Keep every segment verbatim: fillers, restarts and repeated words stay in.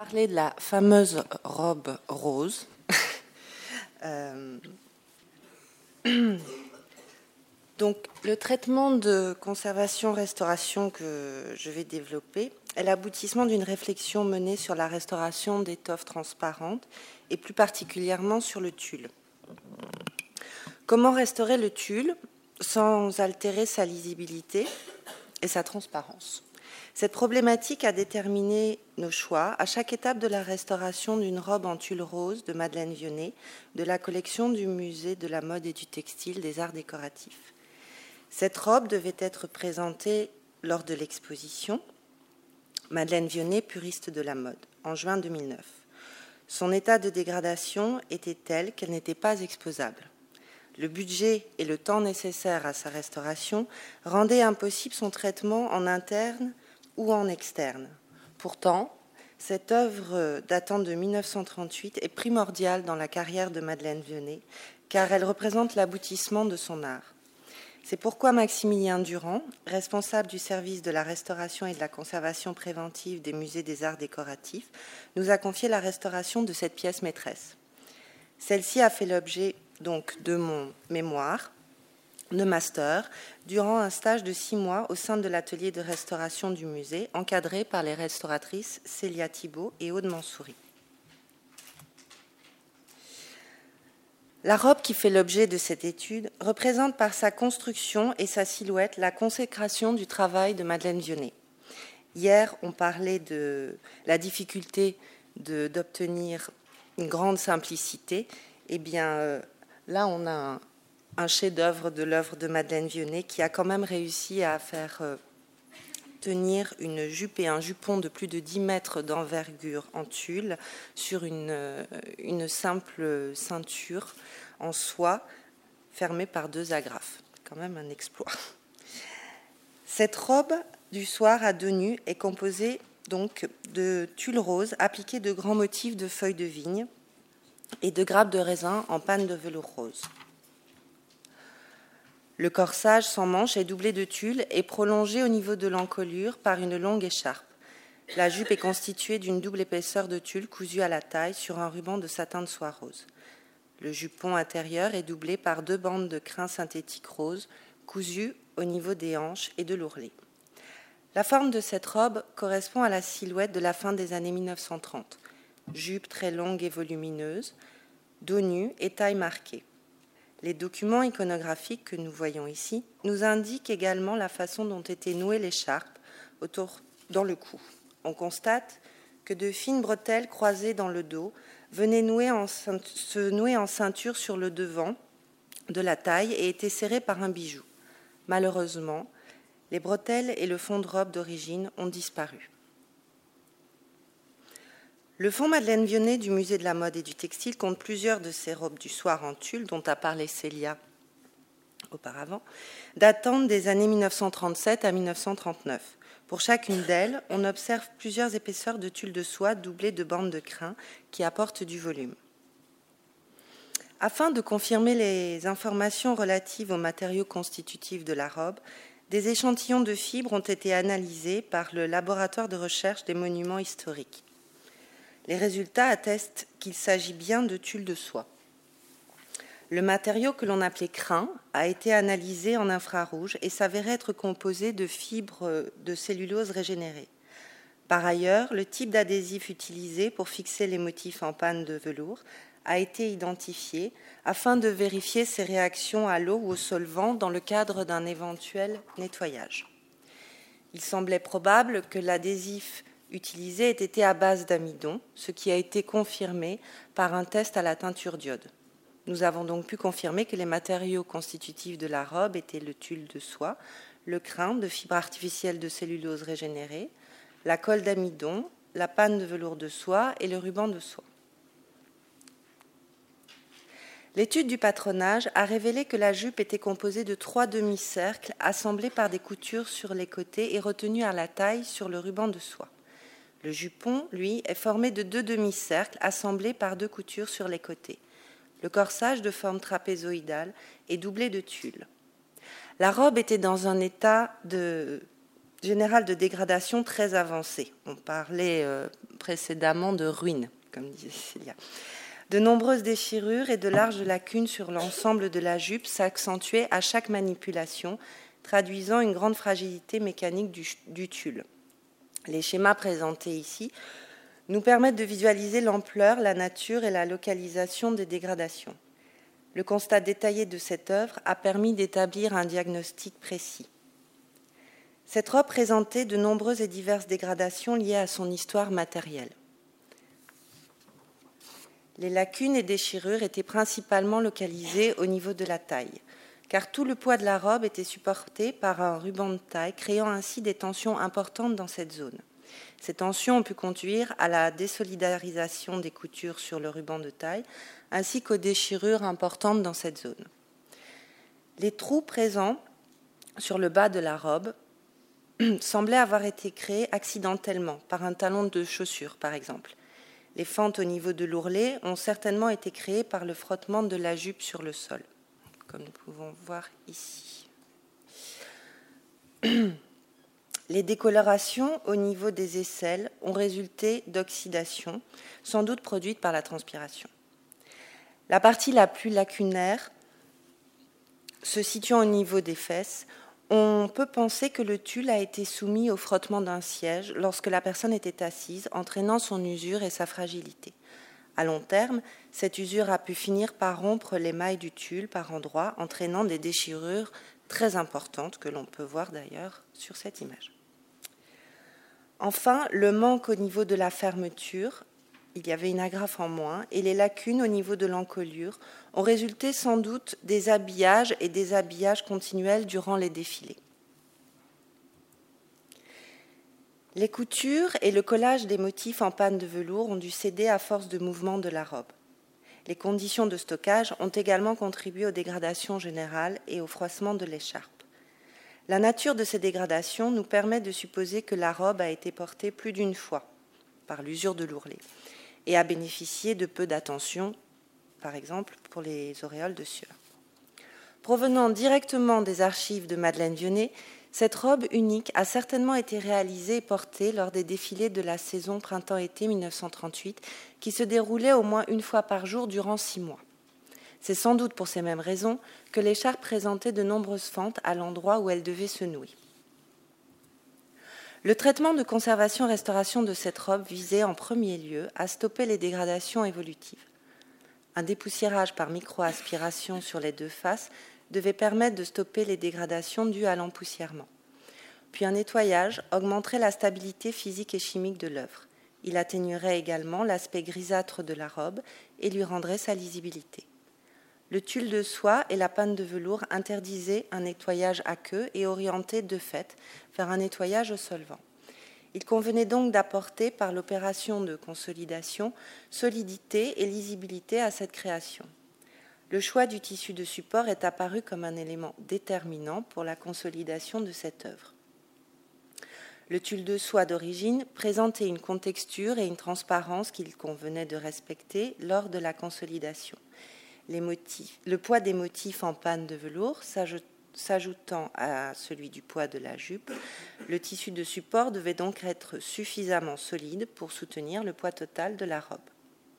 parler de la fameuse robe rose. euh... Donc, le traitement de conservation-restauration que je vais développer est l'aboutissement d'une réflexion menée sur la restauration d'étoffes transparentes et plus particulièrement sur le tulle. Comment restaurer le tulle sans altérer sa lisibilité et sa transparence? Cette problématique a déterminé nos choix à chaque étape de la restauration d'une robe en tulle rose de Madeleine Vionnet de la collection du Musée de la mode et du textile des arts décoratifs. Cette robe devait être présentée lors de l'exposition Madeleine Vionnet, puriste de la mode, en juin deux mille neuf. Son état de dégradation était tel qu'elle n'était pas exposable. Le budget et le temps nécessaires à sa restauration rendaient impossible son traitement en interne ou en externe. Pourtant, cette œuvre datant de mille neuf cent trente-huit est primordiale dans la carrière de Madeleine Vionnet, car elle représente l'aboutissement de son art. C'est pourquoi Maximilien Durand, responsable du service de la restauration et de la conservation préventive des musées des arts décoratifs, nous a confié la restauration de cette pièce maîtresse. Celle-ci a fait l'objet donc de mon mémoire de master durant un stage de six mois au sein de l'atelier de restauration du musée, encadré par les restauratrices Célia Thibault et Aude Mansouri. La robe qui fait l'objet de cette étude représente par sa construction et sa silhouette la consécration du travail de Madeleine Vionnet. Hier, on parlait de la difficulté de, d'obtenir une grande simplicité. Eh bien, euh, là, on a un, un chef-d'œuvre de l'œuvre de Madeleine Vionnet qui a quand même réussi à faire euh, tenir une jupe et un jupon de plus de dix mètres d'envergure en tulle sur une, euh, une simple ceinture en soie fermée par deux agrafes. C'est quand même un exploit. Cette robe du soir à deux nus est composée donc de tulle rose appliquée de grands motifs de feuilles de vigne et de grappes de raisin en panne de velours rose. Le corsage sans manches est doublé de tulle et prolongé au niveau de l'encolure par une longue écharpe. La jupe est constituée d'une double épaisseur de tulle cousue à la taille sur un ruban de satin de soie rose. Le jupon intérieur est doublé par deux bandes de crin synthétique rose cousues au niveau des hanches et de l'ourlet. La forme de cette robe correspond à la silhouette de la fin des années mille neuf cent trente. Jupe très longue et volumineuse, dos nu et taille marquée. Les documents iconographiques que nous voyons ici nous indiquent également la façon dont était nouée l'écharpe autour, dans le cou. On constate que de fines bretelles croisées dans le dos venaient nouer en, se nouer en ceinture sur le devant de la taille et étaient serrées par un bijou. Malheureusement, les bretelles et le fond de robe d'origine ont disparu. Le fonds Madeleine Vionnet du Musée de la mode et du textile compte plusieurs de ces robes du soir en tulle, dont a parlé Célia auparavant, datant des années mille neuf cent trente-sept à mille neuf cent trente-neuf. Pour chacune d'elles, on observe plusieurs épaisseurs de tulle de soie doublées de bandes de crin qui apportent du volume. Afin de confirmer les informations relatives aux matériaux constitutifs de la robe, des échantillons de fibres ont été analysés par le laboratoire de recherche des monuments historiques. Les résultats attestent qu'il s'agit bien de tulle de soie. Le matériau que l'on appelait crin a été analysé en infrarouge et s'avérait être composé de fibres de cellulose régénérées. Par ailleurs, le type d'adhésif utilisé pour fixer les motifs en panne de velours a été identifié afin de vérifier ses réactions à l'eau ou au solvant dans le cadre d'un éventuel nettoyage. Il semblait probable que l'adhésif utilisé ait été à base d'amidon, ce qui a été confirmé par un test à la teinture d'iode. Nous avons donc pu confirmer que les matériaux constitutifs de la robe étaient le tulle de soie, le crin de fibre artificielle de cellulose régénérée, la colle d'amidon, la panne de velours de soie et le ruban de soie. L'étude du patronage a révélé que la jupe était composée de trois demi-cercles assemblés par des coutures sur les côtés et retenus à la taille sur le ruban de soie. Le jupon, lui, est formé de deux demi-cercles assemblés par deux coutures sur les côtés. Le corsage, de forme trapézoïdale, est doublé de tulle. La robe était dans un état de général de dégradation très avancé. On parlait euh, précédemment de ruines, comme disait Célia. De nombreuses déchirures et de larges lacunes sur l'ensemble de la jupe s'accentuaient à chaque manipulation, traduisant une grande fragilité mécanique du, du tulle. Les schémas présentés ici nous permettent de visualiser l'ampleur, la nature et la localisation des dégradations. Le constat détaillé de cette œuvre a permis d'établir un diagnostic précis. Cette robe présentait de nombreuses et diverses dégradations liées à son histoire matérielle. Les lacunes et déchirures étaient principalement localisées au niveau de la taille, car tout le poids de la robe était supporté par un ruban de taille, créant ainsi des tensions importantes dans cette zone. Ces tensions ont pu conduire à la désolidarisation des coutures sur le ruban de taille, ainsi qu'aux déchirures importantes dans cette zone. Les trous présents sur le bas de la robe semblaient avoir été créés accidentellement, par un talon de chaussure par exemple. Les fentes au niveau de l'ourlet ont certainement été créées par le frottement de la jupe sur le sol, comme nous pouvons voir ici. Les décolorations au niveau des aisselles ont résulté d'oxydation, sans doute produite par la transpiration. La partie la plus lacunaire, se situant au niveau des fesses, on peut penser que le tulle a été soumis au frottement d'un siège lorsque la personne était assise, entraînant son usure et sa fragilité. À long terme, cette usure a pu finir par rompre les mailles du tulle par endroits, entraînant des déchirures très importantes que l'on peut voir d'ailleurs sur cette image. Enfin, le manque au niveau de la fermeture, il y avait une agrafe en moins, et les lacunes au niveau de l'encolure ont résulté sans doute des habillages et des habillages continuels durant les défilés. Les coutures et le collage des motifs en panne de velours ont dû céder à force de mouvement de la robe. Les conditions de stockage ont également contribué aux dégradations générales et au froissement de l'écharpe. La nature de ces dégradations nous permet de supposer que la robe a été portée plus d'une fois par l'usure de l'ourlet et a bénéficié de peu d'attention, par exemple pour les auréoles de sueur. Provenant directement des archives de Madeleine Vionnet, cette robe unique a certainement été réalisée et portée lors des défilés de la saison printemps-été mille neuf cent trente-huit, qui se déroulaient au moins une fois par jour durant six mois. C'est sans doute pour ces mêmes raisons que l'écharpe présentait de nombreuses fentes à l'endroit où elle devait se nouer. Le traitement de conservation-restauration de cette robe visait en premier lieu à stopper les dégradations évolutives. Un dépoussiérage par micro-aspiration sur les deux faces devait permettre de stopper les dégradations dues à l'empoussièrement. Puis un nettoyage augmenterait la stabilité physique et chimique de l'œuvre. Il atténuerait également l'aspect grisâtre de la robe et lui rendrait sa lisibilité. Le tulle de soie et la panne de velours interdisaient un nettoyage à queue et orientaient de fait vers un nettoyage au solvant. Il convenait donc d'apporter, par l'opération de consolidation, solidité et lisibilité à cette création. Le choix du tissu de support est apparu comme un élément déterminant pour la consolidation de cette œuvre. Le tulle de soie d'origine présentait une contexture et une transparence qu'il convenait de respecter lors de la consolidation. Les motifs, le poids des motifs en panne de velours s'ajoutant à celui du poids de la jupe, le tissu de support devait donc être suffisamment solide pour soutenir le poids total de la robe.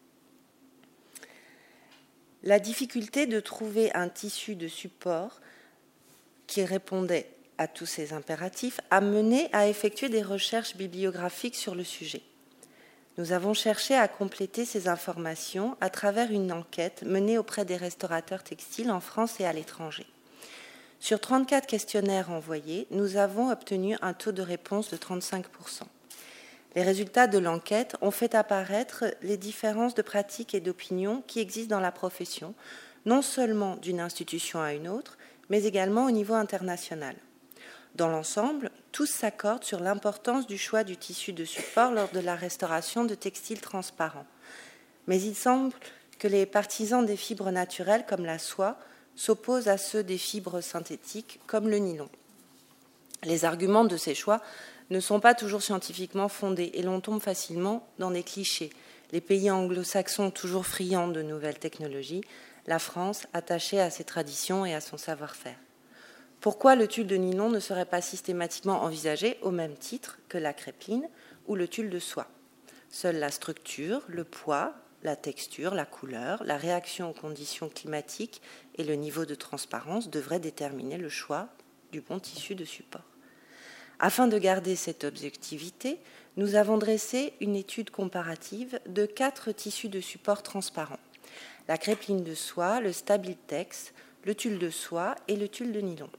La difficulté de trouver un tissu de support qui répondait à tous ces impératifs a mené à effectuer des recherches bibliographiques sur le sujet. Nous avons cherché à compléter ces informations à travers une enquête menée auprès des restaurateurs textiles en France et à l'étranger. Sur trente-quatre questionnaires envoyés, nous avons obtenu un taux de réponse de trente-cinq pour cent. Les résultats de l'enquête ont fait apparaître les différences de pratiques et d'opinions qui existent dans la profession, non seulement d'une institution à une autre, mais également au niveau international. Dans l'ensemble, tous s'accordent sur l'importance du choix du tissu de support lors de la restauration de textiles transparents. Mais il semble que les partisans des fibres naturelles, comme la soie, s'opposent à ceux des fibres synthétiques, comme le nylon. Les arguments de ces choix ne sont pas toujours scientifiquement fondés et l'on tombe facilement dans des clichés. Les pays anglo-saxons toujours friands de nouvelles technologies, la France attachée à ses traditions et à son savoir-faire. Pourquoi le tulle de nylon ne serait pas systématiquement envisagé au même titre que la crépline ou le tulle de soie? Seule la structure, le poids, la texture, la couleur, la réaction aux conditions climatiques et le niveau de transparence devraient déterminer le choix du bon tissu de support. Afin de garder cette objectivité, nous avons dressé une étude comparative de quatre tissus de support transparents: la crépline de soie, le Stabiltex, le tulle de soie et le tulle de nylon.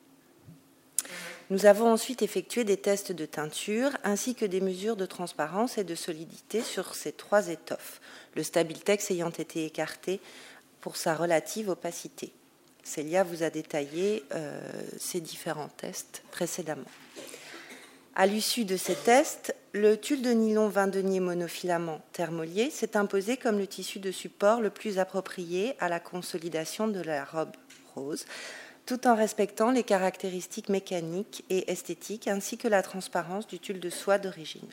Nous avons ensuite effectué des tests de teinture ainsi que des mesures de transparence et de solidité sur ces trois étoffes, le Stabiltex ayant été écarté pour sa relative opacité. Célia vous a détaillé euh, ces différents tests précédemment. À l'issue de ces tests, le tulle de nylon vingt deniers monofilament thermolié s'est imposé comme le tissu de support le plus approprié à la consolidation de la robe rose, tout en respectant les caractéristiques mécaniques et esthétiques ainsi que la transparence du tulle de soie d'origine.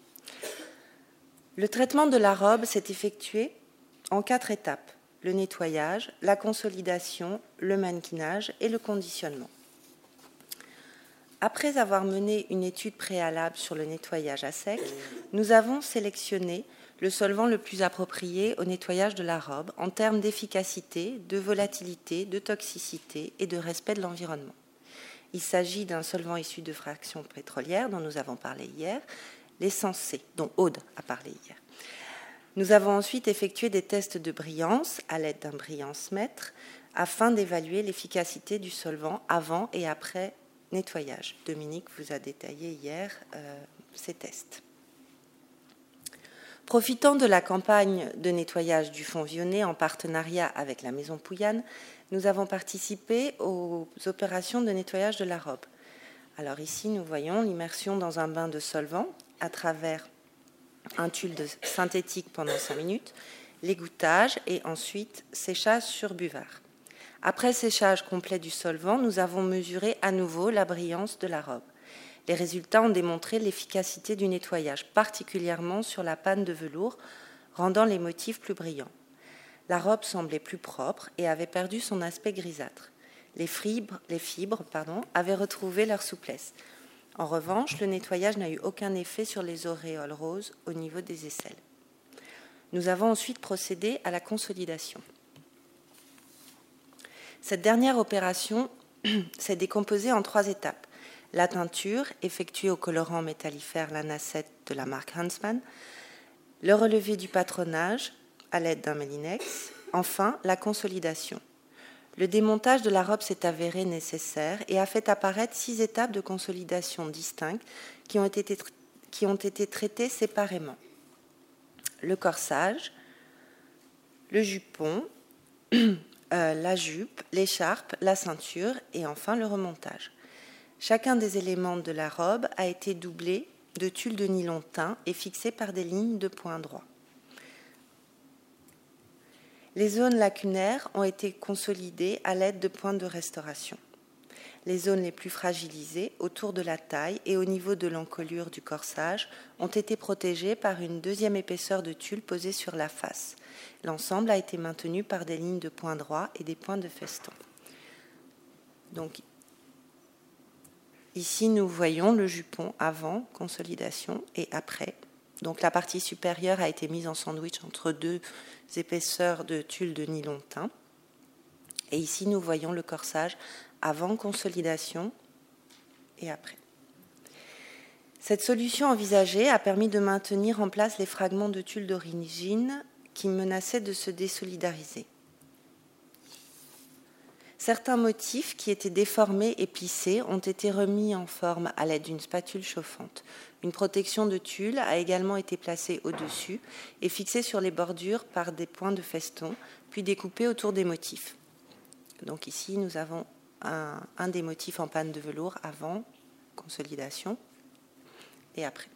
Le traitement de la robe s'est effectué en quatre étapes: le nettoyage, la consolidation, le mannequinage et le conditionnement. Après avoir mené une étude préalable sur le nettoyage à sec, nous avons sélectionné le solvant le plus approprié au nettoyage de la robe en termes d'efficacité, de volatilité, de toxicité et de respect de l'environnement. Il s'agit d'un solvant issu de fractions pétrolières dont nous avons parlé hier, l'essence C, dont Aude a parlé hier. Nous avons ensuite effectué des tests de brillance à l'aide d'un brillance-mètre afin d'évaluer l'efficacité du solvant avant et après nettoyage. Dominique vous a détaillé hier euh, ces tests. Profitant de la campagne de nettoyage du Fonds Vionnet en partenariat avec la Maison Pouyanne, nous avons participé aux opérations de nettoyage de la robe. Alors ici, nous voyons l'immersion dans un bain de solvant à travers un tulle de synthétique pendant cinq minutes, l'égouttage et ensuite séchage sur buvard. Après séchage complet du solvant, nous avons mesuré à nouveau la brillance de la robe. Les résultats ont démontré l'efficacité du nettoyage, particulièrement sur la panne de velours, rendant les motifs plus brillants. La robe semblait plus propre et avait perdu son aspect grisâtre. Les fibres, les fibres pardon, avaient retrouvé leur souplesse. En revanche, le nettoyage n'a eu aucun effet sur les auréoles roses au niveau des aisselles. Nous avons ensuite procédé à la consolidation. Cette dernière opération s'est décomposée en trois étapes. La teinture, effectuée au colorant métallifère Lanacet de la marque Huntsman, le relevé du patronage à l'aide d'un Melinex, enfin la consolidation. Le démontage de la robe s'est avéré nécessaire et a fait apparaître six étapes de consolidation distinctes qui ont été, qui ont été traitées séparément. Le corsage, le jupon, euh, la jupe, l'écharpe, la ceinture et enfin le remontage. Chacun des éléments de la robe a été doublé de tulle de nylon teint et fixé par des lignes de points droits. Les zones lacunaires ont été consolidées à l'aide de points de restauration. Les zones les plus fragilisées, autour de la taille et au niveau de l'encolure du corsage, ont été protégées par une deuxième épaisseur de tulle posée sur la face. L'ensemble a été maintenu par des lignes de points droits et des points de feston. Donc, ici, nous voyons le jupon avant consolidation et après. Donc, la partie supérieure a été mise en sandwich entre deux épaisseurs de tulle de nylon teint. Et ici, nous voyons le corsage avant consolidation et après. Cette solution envisagée a permis de maintenir en place les fragments de tulle d'origine qui menaçaient de se désolidariser. Certains motifs qui étaient déformés et plissés ont été remis en forme à l'aide d'une spatule chauffante. Une protection de tulle a également été placée au-dessus et fixée sur les bordures par des points de feston, puis découpée autour des motifs. Donc ici, nous avons un, un des motifs en panne de velours avant consolidation et après.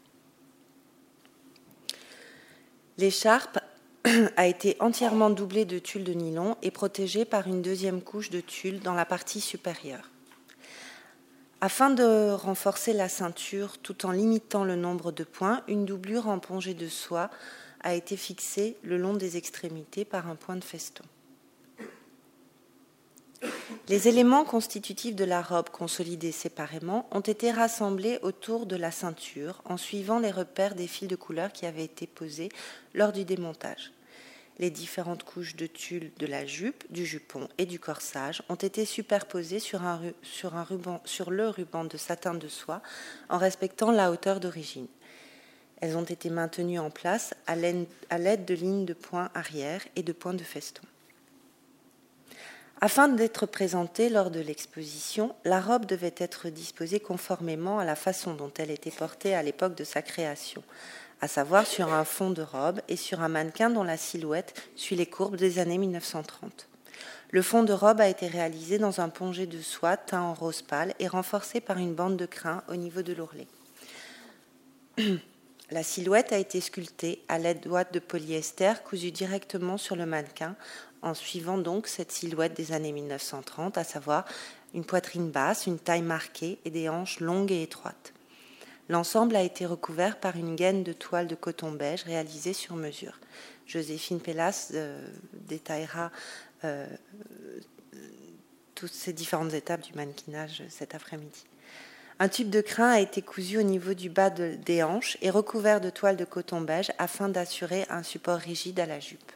L'écharpe a été entièrement doublée de tulle de nylon et protégée par une deuxième couche de tulle dans la partie supérieure. Afin de renforcer la ceinture tout en limitant le nombre de points, une doublure en pongée de soie a été fixée le long des extrémités par un point de feston. Les éléments constitutifs de la robe consolidés séparément ont été rassemblés autour de la ceinture en suivant les repères des fils de couleur qui avaient été posés lors du démontage. Les différentes couches de tulle de la jupe, du jupon et du corsage ont été superposées sur, un, sur, un ruban, sur le ruban de satin de soie en respectant la hauteur d'origine. Elles ont été maintenues en place à l'aide de lignes de points arrière et de points de feston. Afin d'être présentée lors de l'exposition, la robe devait être disposée conformément à la façon dont elle était portée à l'époque de sa création, à savoir sur un fond de robe et sur un mannequin dont la silhouette suit les courbes des années mille neuf cent trente. Le fond de robe a été réalisé dans un pongé de soie teint en rose pâle et renforcé par une bande de crin au niveau de l'ourlet. La silhouette a été sculptée à l'aide d'ouates de polyester cousues directement sur le mannequin en suivant donc cette silhouette des années mille neuf cent trente, à savoir une poitrine basse, une taille marquée et des hanches longues et étroites. L'ensemble a été recouvert par une gaine de toile de coton beige réalisée sur mesure. Joséphine Pellas euh, détaillera euh, toutes ces différentes étapes du mannequinage cet après-midi. Un tube de crin a été cousu au niveau du bas de, des hanches et recouvert de toile de coton beige afin d'assurer un support rigide à la jupe.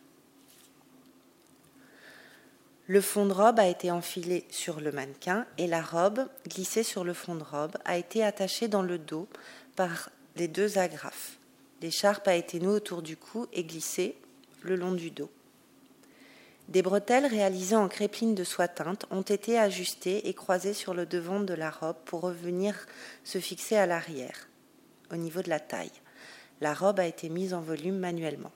Le fond de robe a été enfilé sur le mannequin et la robe, glissée sur le fond de robe, a été attachée dans le dos par les deux agrafes. L'écharpe a été nouée autour du cou et glissée le long du dos. Des bretelles réalisées en crépine de soie teinte ont été ajustées et croisées sur le devant de la robe pour revenir se fixer à l'arrière, au niveau de la taille. La robe a été mise en volume manuellement.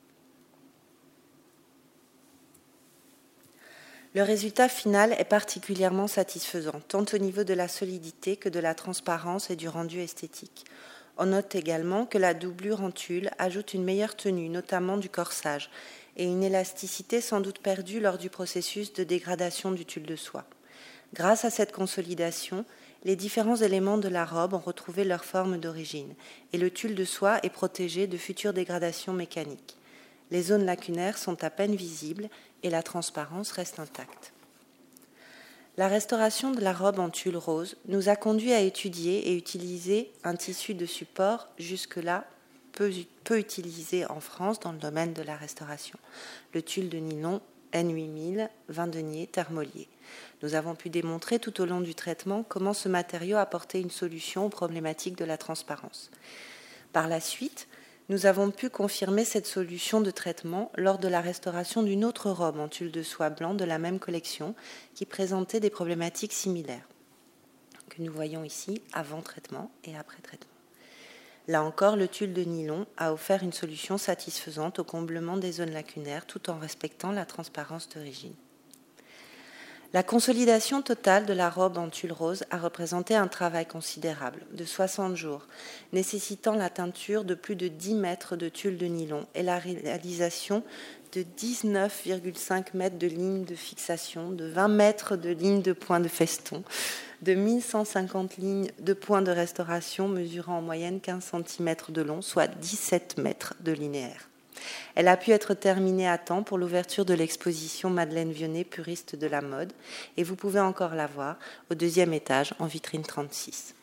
Le résultat final est particulièrement satisfaisant, tant au niveau de la solidité que de la transparence et du rendu esthétique. On note également que la doublure en tulle ajoute une meilleure tenue, notamment du corsage, et une élasticité sans doute perdue lors du processus de dégradation du tulle de soie. Grâce à cette consolidation, les différents éléments de la robe ont retrouvé leur forme d'origine, et le tulle de soie est protégé de futures dégradations mécaniques. Les zones lacunaires sont à peine visibles et la transparence reste intacte. La restauration de la robe en tulle rose nous a conduit à étudier et utiliser un tissu de support jusque-là peu, peu utilisé en France dans le domaine de la restauration, le tulle de nylon N huit mille, vin denier, Thermolier. Nous avons pu démontrer tout au long du traitement comment ce matériau apportait une solution aux problématiques de la transparence. Par la suite, nous avons pu confirmer cette solution de traitement lors de la restauration d'une autre robe en tulle de soie blanc de la même collection qui présentait des problématiques similaires, que nous voyons ici avant traitement et après traitement. Là encore, le tulle de nylon a offert une solution satisfaisante au comblement des zones lacunaires tout en respectant la transparence d'origine. La consolidation totale de la robe en tulle rose a représenté un travail considérable de soixante jours, nécessitant la teinture de plus de dix mètres de tulle de nylon et la réalisation de dix-neuf virgule cinq mètres de lignes de fixation, de vingt mètres de lignes de points de feston, de mille cent cinquante lignes de points de restauration mesurant en moyenne quinze centimètres de long, soit dix-sept mètres de linéaire. Elle a pu être terminée à temps pour l'ouverture de l'exposition Madeleine Vionnet, puriste de la mode, et vous pouvez encore la voir au deuxième étage en vitrine trente-six.